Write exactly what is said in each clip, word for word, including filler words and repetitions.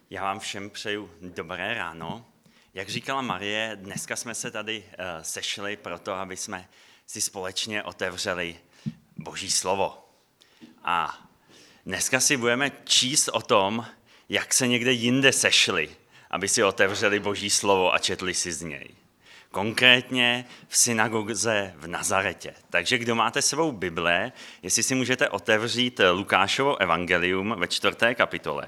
Já vám všem přeju dobré ráno. Jak říkala Marie, dneska jsme se tady uh, sešli proto, aby jsme si společně otevřeli Boží slovo. A dneska si budeme číst o tom, jak se někde jinde sešli, aby si otevřeli Boží slovo a četli si z něj. Konkrétně v synagoze v Nazaretě. Takže kdo máte svou Bible, jestli si můžete otevřít Lukášovo evangelium ve čtvrté kapitole.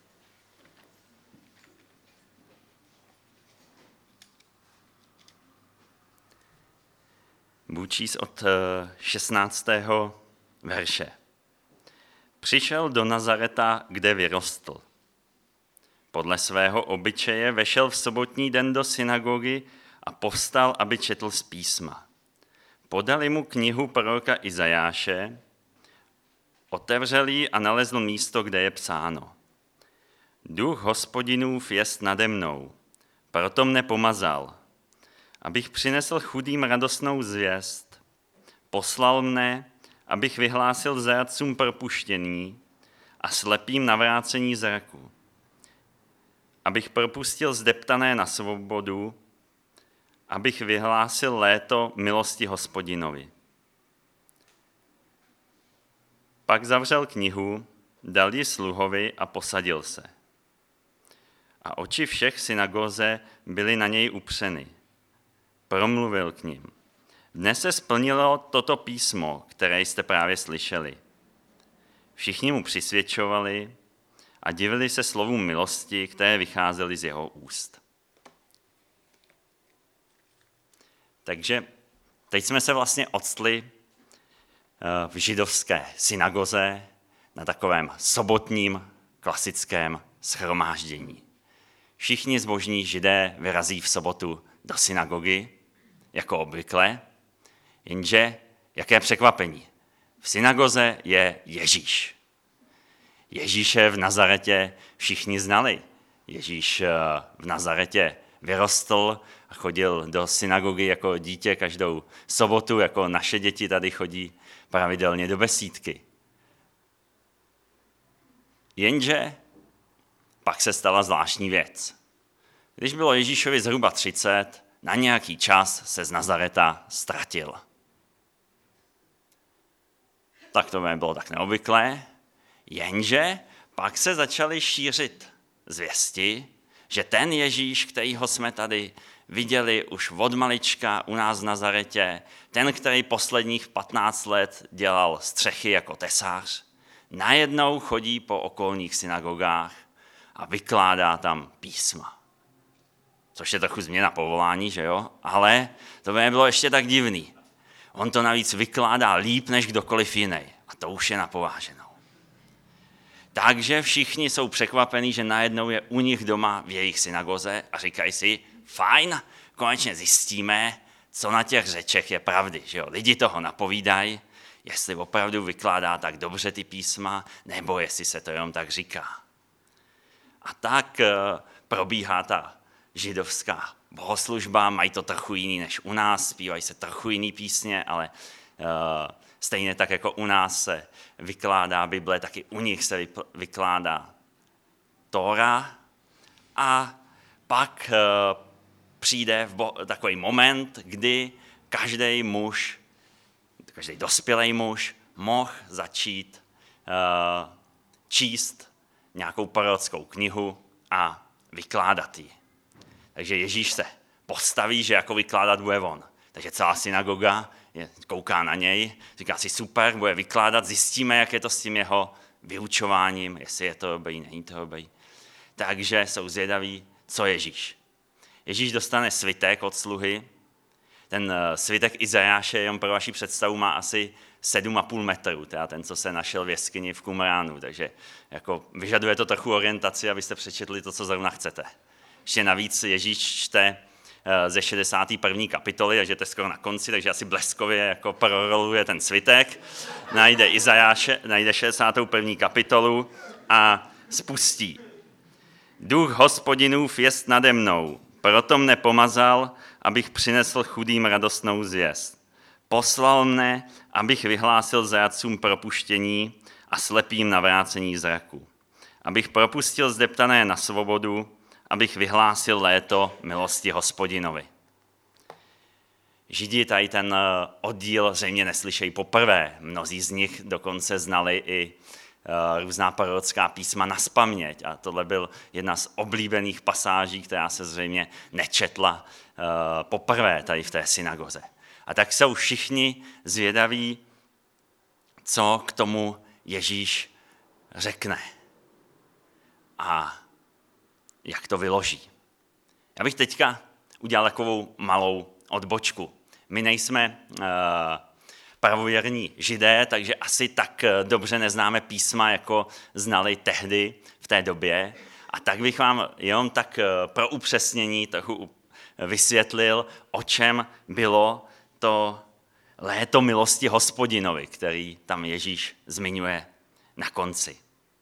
Budu číst od šestnáctého verše. Přišel do Nazareta, kde vyrostl. Podle svého obyčeje vešel v sobotní den do synagogy a povstal, aby četl z písma. Podali mu knihu proroka Izajáše, otevřel ji a nalezl místo, kde je psáno. Duch Hospodinův jest nade mnou, proto mne pomazal, abych přinesl chudým radostnou zvěst. Poslal mne, abych vyhlásil zrádcům propuštění a slepým navrácení zraku. Abych propustil zdeptané na svobodu, abych vyhlásil léto milosti Hospodinovi. Pak zavřel knihu, dal ji sluhovi a posadil se. A oči všech v synagoze byly na něj upřeny. Promluvil k nim. Dnes se splnilo toto písmo, které jste právě slyšeli. Všichni mu přisvědčovali a divili se slovům milosti, které vycházely z jeho úst. Takže teď jsme se vlastně octli v židovské synagoze na takovém sobotním klasickém shromáždění. Všichni zbožní židé vyrazí v sobotu do synagogy, jako obvykle, jenže jaké překvapení. V synagoze je Ježíš. Ježíše v Nazaretě všichni znali. Ježíš v Nazaretě vyrostl a chodil do synagogy jako dítě každou sobotu, jako naše děti tady chodí pravidelně do besídky. Jenže pak se stala zvláštní věc. Když bylo Ježíšovi zhruba třicet, na nějaký čas se z Nazareta ztratil. Tak to bylo tak neobvyklé, jenže pak se začaly šířit zvěsti, že ten Ježíš, kterýho jsme tady viděli už od malička u nás v Nazaretě, ten, který posledních patnáct let dělal střechy jako tesař, najednou chodí po okolních synagogách a vykládá tam písma. Což je trochu změna povolání, že jo? Ale to by bylo ještě tak divný. On to navíc vykládá líp než kdokoliv jiný. A to už je na pováženou. Takže všichni jsou překvapení, že najednou je u nich doma v jejich synagoze a říkají si, fajn, konečně zjistíme, co na těch řečech je pravdy. Že jo? Lidi toho napovídají, jestli opravdu vykládá tak dobře ty písma, nebo jestli se to jenom tak říká. A tak uh, probíhá ta židovská bohoslužba, mají to trochu jiný než u nás, zpívají se trochu jiný písně, ale uh, stejně tak jako u nás se vykládá Bible, taky u nich se vykládá Tóra a pak uh, přijde v bo- takový moment, kdy každý muž, každý dospělý muž mohl začít uh, číst nějakou prorockou knihu a vykládat ji. Takže Ježíš se postaví, že jako vykládat bude on. Takže celá synagoga je, kouká na něj, říká si super, bude vykládat, zjistíme, jak je to s tím jeho vyučováním, jestli je to dobrý, není to dobrý. Takže jsou zvědaví, co Ježíš. Ježíš dostane svitek od sluhy. Ten svitek Izajáše, jenom pro vaši představu, má asi sedm a půl metru, teda ten, co se našel v jeskyni v Qumránu. Takže jako vyžaduje to trochu orientaci, abyste přečetli to, co zrovna chcete. Ještě navíc Ježíš čte ze šedesáté první kapitoly, takže to je skoro na konci, takže asi bleskově jako proroluje ten svitek, najde Izajáše, najde šedesátou první kapitolu a spustí. Duch Hospodinův jest nade mnou, proto mne pomazal, abych přinesl chudým radostnou zvěst. Poslal mne, abych vyhlásil zrádcům propuštění a slepým navrácení zraku. abych propustil zdeptané na svobodu, abych vyhlásil léto milosti Hospodinovi. Židi tady ten oddíl zřejmě neslyšejí poprvé. Mnozí z nich dokonce znali i různá prorocká písma nazpaměť. A tohle byl jedna z oblíbených pasáží, která se zřejmě nečetla poprvé tady v té synagoze. A tak jsou všichni zvědaví, co k tomu Ježíš řekne a jak to vyloží. Já bych teďka udělal takovou malou odbočku. My nejsme uh, pravověrní Židé, takže asi tak dobře neznáme písma, jako znali tehdy v té době. A tak bych vám jenom tak pro upřesnění trochu vysvětlil, o čem bylo to léto milosti Hospodinovi, který tam Ježíš zmiňuje na konci.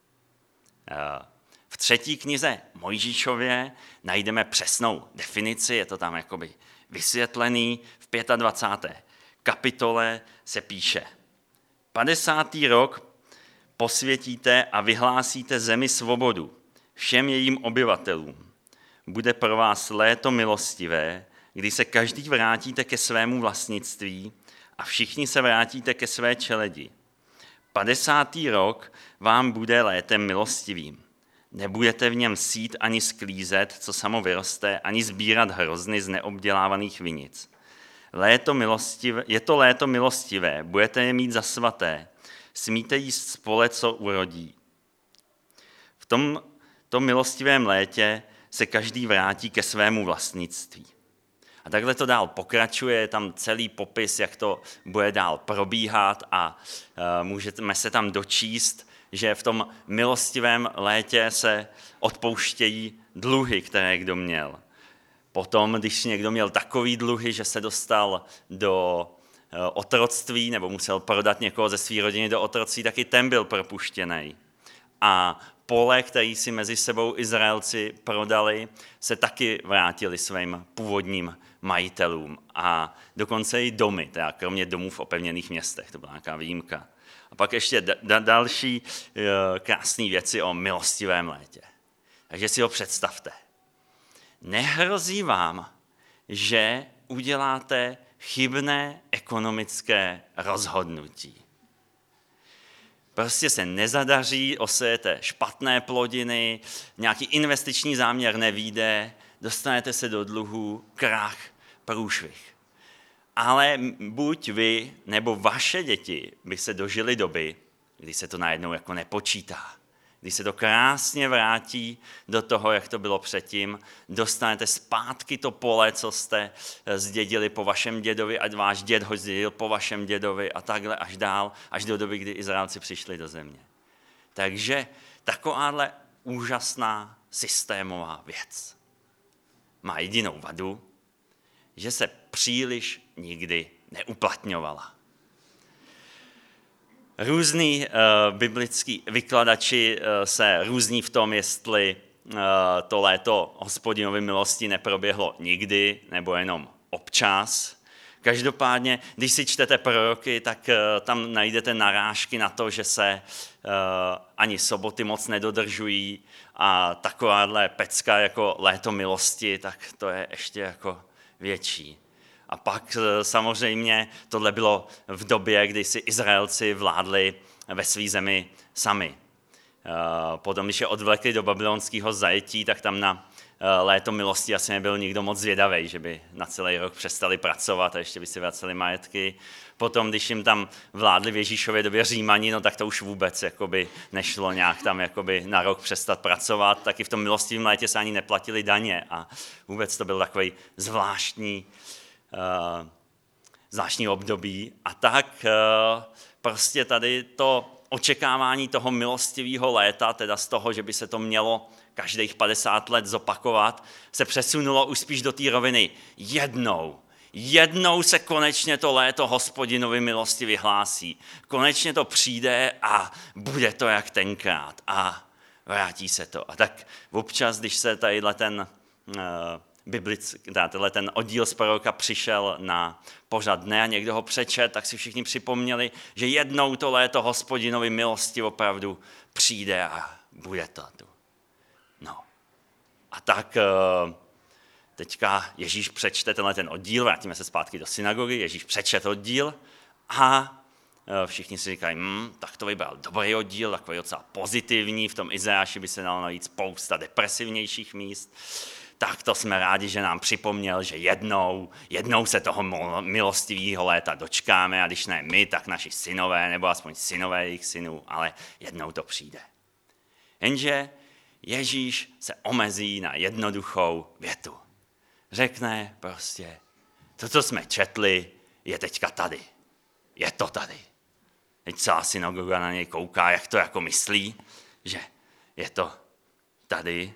V třetí knize Mojžíšově najdeme přesnou definici, je to tam jakoby vysvětlený. V dvacáté páté kapitole se píše: padesátý rok posvětíte a vyhlásíte zemi svobodu všem jejím obyvatelům. Bude pro vás léto milostivé, kdy se každý vrátíte ke svému vlastnictví a všichni se vrátíte ke své čeledi. Padesátý rok vám bude létem milostivým. Nebudete v něm sít ani sklízet, co samo vyroste, ani sbírat hrozny z neobdělávaných vinic. Léto milostivé, je to léto milostivé, budete je mít za svaté, smíte jíst spole, co urodí. V tomto milostivém létě se každý vrátí ke svému vlastnictví. A takhle to dál pokračuje, je tam celý popis, jak to bude dál probíhat a uh, můžeme se tam dočíst, že v tom milostivém létě se odpouštějí dluhy, které kdo měl. Potom, když někdo měl takový dluhy, že se dostal do uh, otroctví nebo musel prodat někoho ze své rodiny do otroctví, taky ten byl propuštěný. A pole, které si mezi sebou Izraelci prodali, se taky vrátili svým původním majitelům. A dokonce i domy, teda kromě domů v opevněných městech, to byla nějaká výjimka. A pak ještě da- další uh, krásné věci o milostivém létě. Takže si ho představte. Nehrozí vám, že uděláte chybné ekonomické rozhodnutí. Prostě se nezadaří, osejete špatné plodiny, nějaký investiční záměr nevyjde, dostanete se do dluhů, krach, průšvih. Ale buď vy nebo vaše děti by se dožili doby, kdy se to najednou jako nepočítá. Když se to krásně vrátí do toho, jak to bylo předtím, dostanete zpátky to pole, co jste zdědili po vašem dědovi, a váš děd ho zdědil po vašem dědovi a takhle až dál, až do doby, kdy Izraelci přišli do země. Takže takováhle úžasná systémová věc má jedinou vadu, že se příliš nikdy neuplatňovala. Různí uh, biblický vykladači uh, se různí v tom, jestli uh, to léto Hospodinovy milosti neproběhlo nikdy nebo jenom občas. Každopádně, když si čtete proroky, tak uh, tam najdete narážky na to, že se uh, ani soboty moc nedodržují a takováhle pecka jako léto milosti, tak to je ještě jako větší. A pak samozřejmě tohle bylo v době, kdy si Izraelci vládli ve své zemi sami. Potom, když je odvlekli do babylonského zajetí, tak tam na léto milosti asi nebyl nikdo moc zvědavý, že by na celý rok přestali pracovat a ještě by si vraceli majetky. Potom, když jim tam vládli v Ježíšově době Římani, no tak to už vůbec jakoby nešlo nějak tam jakoby na rok přestat pracovat. Taky v tom milostivém létě se ani neplatili daně a vůbec to byl takový zvláštní Uh, zvláštní období. A tak uh, prostě tady to očekávání toho milostivého léta, teda z toho, že by se to mělo každých padesát let zopakovat, se přesunulo už spíš do té roviny. Jednou, jednou se konečně to léto Hospodinovy milosti vyhlásí. Konečně to přijde a bude to jak tenkrát. A vrátí se to. A tak občas, když se tadyhle ten uh, biblický, tenhle ten oddíl z proroka přišel na pořad dne a někdo ho přečet, tak si všichni připomněli, že jednou to léto Hospodinovy milosti opravdu přijde a bude to tu. No. A tak teďka Ježíš přečte tenhle ten oddíl, vrátíme se zpátky do synagogy, Ježíš přečte oddíl a všichni si říkají, hm, tak to vybral dobrý oddíl, takový docela pozitivní, v tom Izajáši by se dalo najít spousta depresivnějších míst. Tak to jsme rádi, že nám připomněl, že jednou, jednou se toho milostivého léta dočkáme a když ne my, tak naši synové, nebo aspoň synové jejich synů, ale jednou to přijde. Jenže Ježíš se omezí na jednoduchou větu. Řekne prostě, to, co jsme četli, je teďka tady. Je to tady. Teď celá synagoga na něj kouká, jak to jako myslí, že je to tady.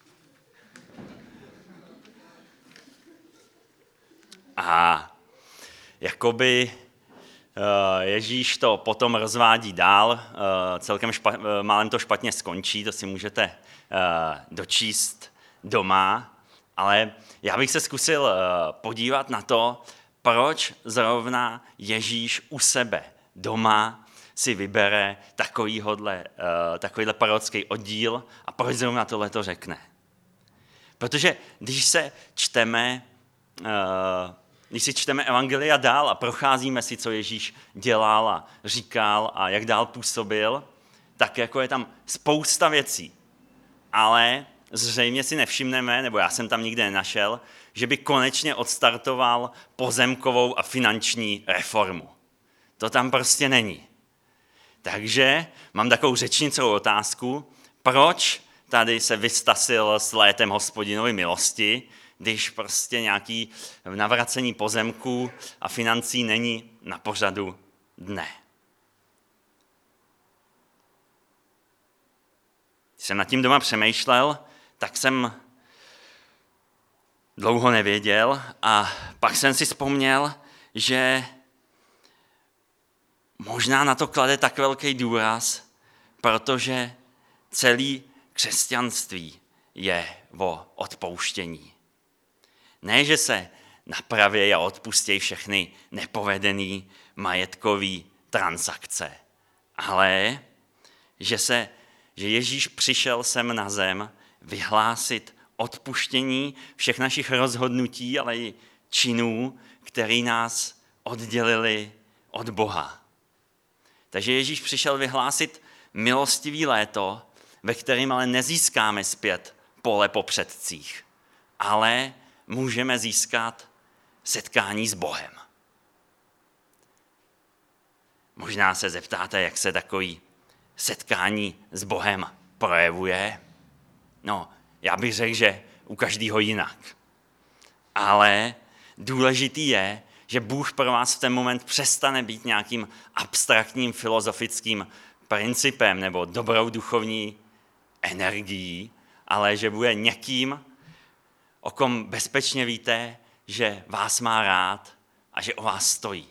A jakoby Ježíš to potom rozvádí dál, celkem špa, málem to špatně skončí, to si můžete dočíst doma, ale já bych se zkusil podívat na to, proč zrovna Ježíš u sebe doma si vybere takovýhodle, takovýhle prorocký oddíl a proč zrovna tohle to řekne. Protože když se čteme Když si čteme evangelia dál a procházíme si, co Ježíš dělal a říkal a jak dál působil, tak jako je tam spousta věcí. Ale zřejmě si nevšimneme, nebo já jsem tam nikde nenašel, že by konečně odstartoval pozemkovou a finanční reformu. To tam prostě není. Takže mám takovou řečnicovou otázku, proč tady se vystasil s létem Hospodinovy milosti, když prostě nějaký navracení pozemků a financí není na pořadu dne. Když jsem nad tím doma přemýšlel, tak jsem dlouho nevěděl a pak jsem si vzpomněl, že možná na to klade tak velký důraz, protože celé křesťanství je o odpouštění. Ne, že se napraví a odpustí všechny nepovedené majetkové transakce, ale že, se, že Ježíš přišel sem na zem vyhlásit odpuštění všech našich rozhodnutí, ale i činů, které nás oddělili od Boha. Takže Ježíš přišel vyhlásit milostivý léto, ve kterém ale nezískáme zpět pole po předcích, ale můžeme získat setkání s Bohem. Možná se zeptáte, jak se takový setkání s Bohem projevuje. No, já bych řekl, že u každého jinak. Ale důležitý je, že Bůh pro vás v ten moment přestane být nějakým abstraktním filozofickým principem nebo dobrou duchovní energií, ale že bude někým, o kom bezpečně víte, že vás má rád a že o vás stojí.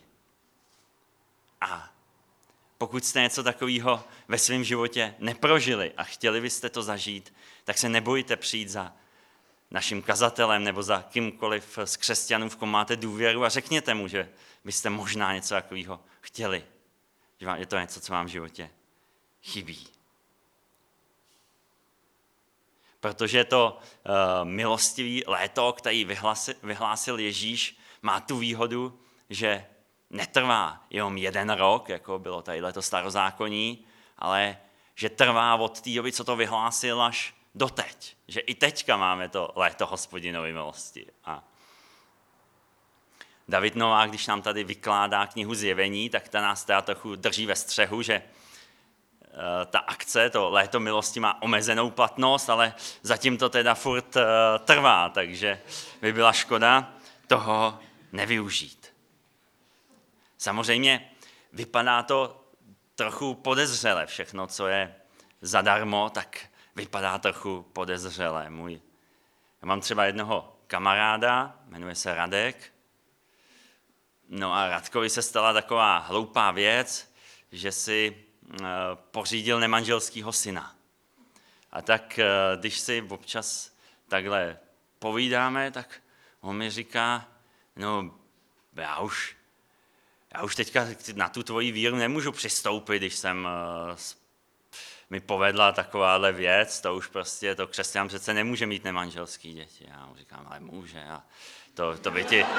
A pokud jste něco takového ve svém životě neprožili a chtěli byste to zažít, tak se nebojte přijít za naším kazatelem nebo za kýmkoliv z křesťanů, v kom máte důvěru a řekněte mu, že byste možná něco takového chtěli. Že je to něco, co vám v životě chybí. Protože to uh, milostivý léto, který vyhlásil, vyhlásil Ježíš, má tu výhodu, že netrvá jenom jeden rok, jako bylo tadyhle to starozákonní, ale že trvá od té doby, co to vyhlásil, až doteď. Že i teďka máme to léto Hospodinovy milosti. A David Novák, když nám tady vykládá knihu Zjevení, tak ta nás teda trochu drží ve střehu, že ta akce, to léto milosti má omezenou platnost, ale zatím to teda furt trvá, takže by byla škoda toho nevyužít. Samozřejmě vypadá to trochu podezřele, všechno, co je zadarmo, tak vypadá trochu podezřele. Můj, já mám třeba jednoho kamaráda, jmenuje se Radek, no a Radkovi se stala taková hloupá věc, že si pořídil nemanželskýho syna. A tak, když si občas takhle povídáme, tak on mi říká, no já už, já už teďka na tu tvoji víru nemůžu přistoupit, když jsem mi povedla takováhle věc, to už prostě, to křesťan přece nemůže mít nemanželský děti. Já mu říkám, ale může. A to, to by ti...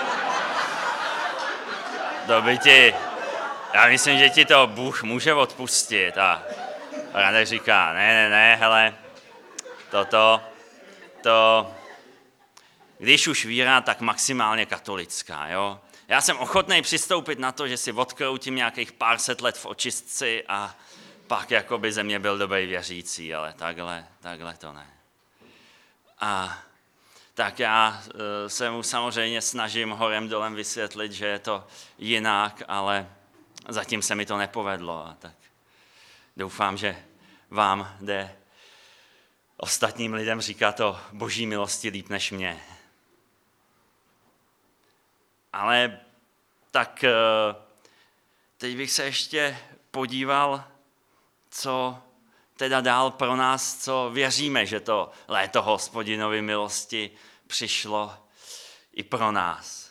To by ti... Já myslím, že ti to Bůh může odpustit. A Radek říká, ne, ne, ne, hele, toto, to... Když už víra, tak maximálně katolická, jo. Já jsem ochotný přistoupit na to, že si odkroutím nějakých pár set let v očistci a pak jakoby ze mě byl dobrý věřící, ale takhle, takhle to ne. A tak já se mu samozřejmě snažím horem dolem vysvětlit, že je to jinak, ale zatím se mi to nepovedlo. A tak doufám, že vám jde ostatním lidem říkat o boží milosti líp než mě. Ale tak teď bych se ještě podíval, co teda dál pro nás, co věříme, že to léto Hospodinovy milosti přišlo i pro nás.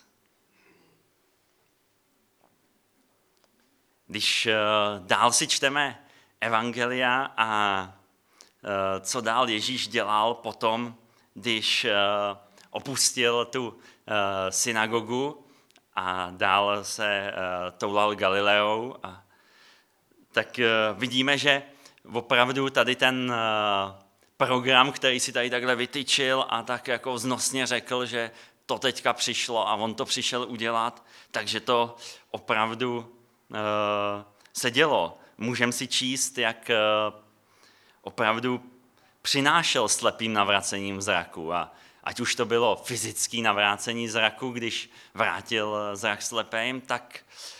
Když dál si čteme evangelia a co dál Ježíš dělal potom, když opustil tu synagogu a dál se toulal Galileou, a tak vidíme, že opravdu tady ten program, který si tady takhle vytyčil a tak jako vznosně řekl, že to teďka přišlo a on to přišel udělat, takže to opravdu se dělo. Můžeme si číst, jak opravdu přinášel slepým navracením zraku. A ať už to bylo fyzické navrácení zraku, když vrátil zrak slepým, tak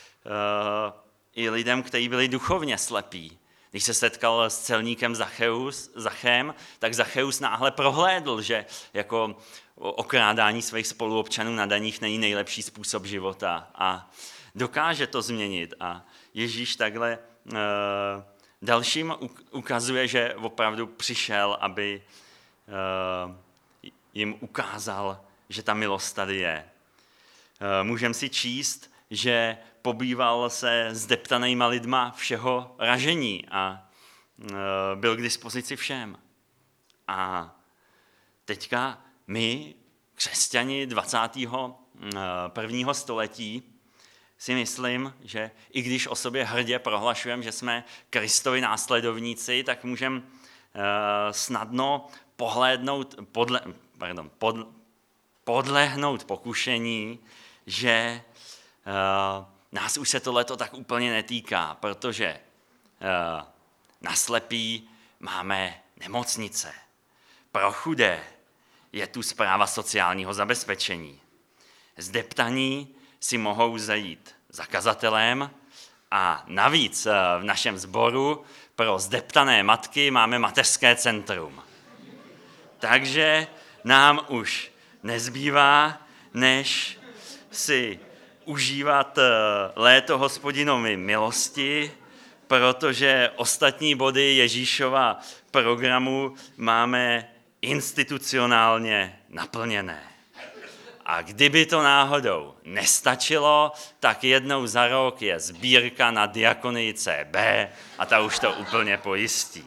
i lidem, kteří byli duchovně slepí. Když se setkal s celníkem Zacheus, Zachem, tak Zacheus náhle prohlédl, že jako okrádání svých spoluobčanů na daních není nejlepší způsob života a dokáže to změnit. A Ježíš takhle e, dalším ukazuje, že opravdu přišel, aby e, jim ukázal, že ta milost tady je. E, můžeme si číst, že pobýval se zdeptanýma lidma všeho ražení a e, byl k dispozici všem. A teďka my, křesťani dvacátého prvního století, si myslím, že i když o sobě hrdě prohlašujeme, že jsme Kristovi následovníci, tak můžeme e, snadno pohlédnout, podle, pardon, pod, podlehnout pokušení, že e, nás už se tohleto tak úplně netýká, protože uh, na slepý máme nemocnice. Pro chudé je tu správa sociálního zabezpečení. Zdeptaní si mohou zajít za kazatelem a navíc uh, v našem sboru pro zdeptané matky máme mateřské centrum. Takže nám už nezbývá, než si užívat léto Hospodinovy milosti, protože ostatní body Ježíšova programu máme institucionálně naplněné. A kdyby to náhodou nestačilo, tak jednou za rok je sbírka na diakonii C B a ta už to úplně pojistí.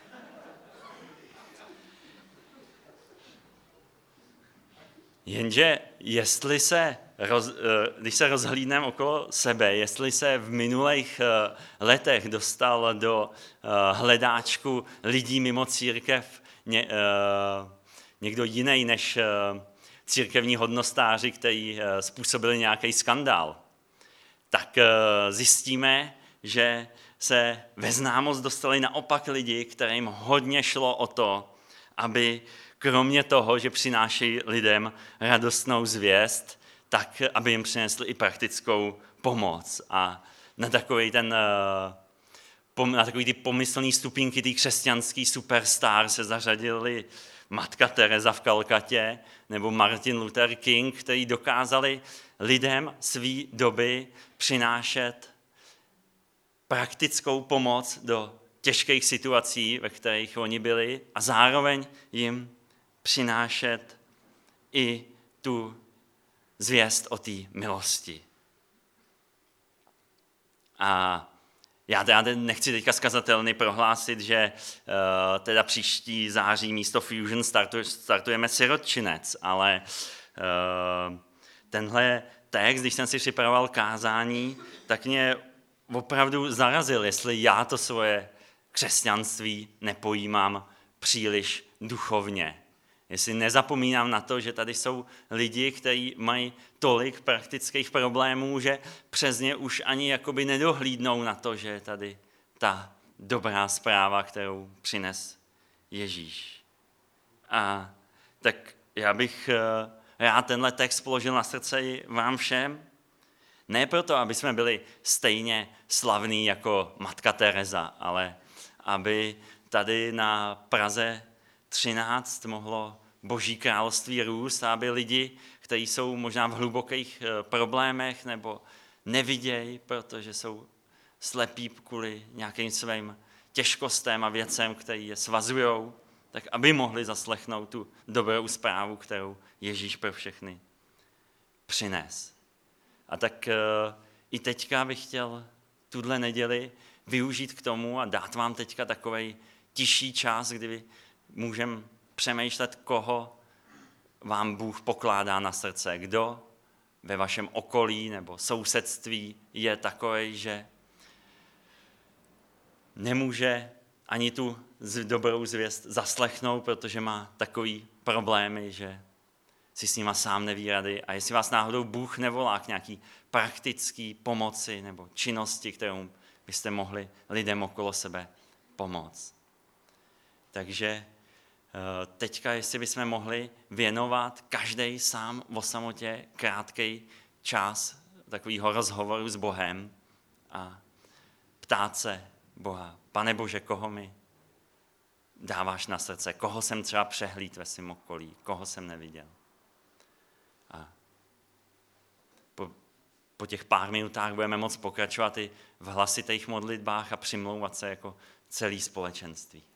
Jenže jestli se, roz, když se rozhlídneme okolo sebe, jestli se v minulých letech dostal do hledáčku lidí mimo církev ně, někdo jiný než církevní hodnostáři, kteří způsobili nějaký skandál, tak zjistíme, že se ve známost dostali naopak lidi, kterým hodně šlo o to, aby kromě toho, že přinášejí lidem radostnou zvěst, tak aby jim přinesli i praktickou pomoc. A na takový ten, na takový ty pomyslný stupínky, ty křesťanský superstar se zařadili Matka Teresa v Kalkatě nebo Martin Luther King, kteří dokázali lidem své doby přinášet praktickou pomoc do těžkých situací, ve kterých oni byli, a zároveň jim přinášet i tu zvěst o té milosti. A Já teda nechci teďka zkazatelny prohlásit, že uh, teda příští září místo Fusion startuj, startujeme sirotčinec, ale uh, tenhle text, když jsem si připravoval kázání, tak mě opravdu zarazil, jestli já to svoje křesťanství nepojímám příliš duchovně. Jestli nezapomínám na to, že tady jsou lidi, kteří mají tolik praktických problémů, že přes ně už ani jakoby nedohlídnou na to, že je tady ta dobrá zpráva, kterou přines Ježíš. A tak já bych rád tenhle text položil na srdce i vám všem. Ne proto, aby jsme byli stejně slavní jako Matka Tereza, ale aby tady na Praze třináct mohlo Boží království růst, aby lidi, kteří jsou možná v hlubokých problémech nebo nevidějí, protože jsou slepí kvůli nějakým svým těžkostem a věcem, které je svazujou, tak aby mohli zaslechnout tu dobrou zprávu, kterou Ježíš pro všechny přines. A tak i teďka bych chtěl tuhle neděli využít k tomu a dát vám teďka takovej tišší čas, kdy můžeme přemýšlet, koho vám Bůh pokládá na srdce. Kdo ve vašem okolí nebo sousedství je takovej, že nemůže ani tu dobrou zvěst zaslechnout, protože má takový problémy, že si s nima sám neví rady. A jestli vás náhodou Bůh nevolá k nějaký praktický pomoci nebo činnosti, kterou byste mohli lidem okolo sebe pomoct. Takže teďka, jestli bychom mohli věnovat každý sám o samotě krátký čas takového rozhovoru s Bohem a ptát se Boha, Pane Bože, koho mi dáváš na srdce, koho jsem třeba přehlíd ve svém okolí, koho jsem neviděl. A po, po těch pár minutách budeme moct pokračovat i v hlasitých modlitbách a přimlouvat se jako celý společenství.